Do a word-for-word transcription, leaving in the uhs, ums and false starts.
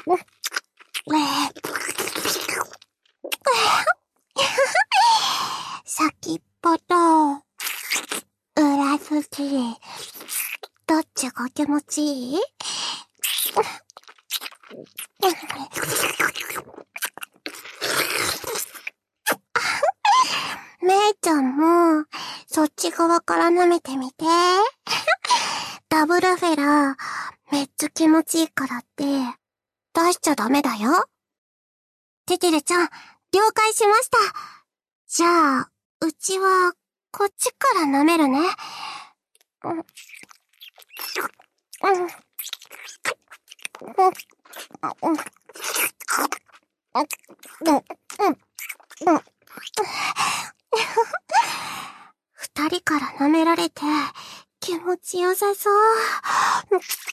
先っぽと、裏筋、どっちが気持ちいい？めいちゃんも、そっち側から舐めてみて。ダブルフェラー、めっちゃ気持ちいいからって、出しちゃダメだよ。テテレちゃん、了解しました。じゃあ、うちは、こっちから舐めるね。うん。うん。うん。うん。うん。二人から舐められて、気持ちよさそう。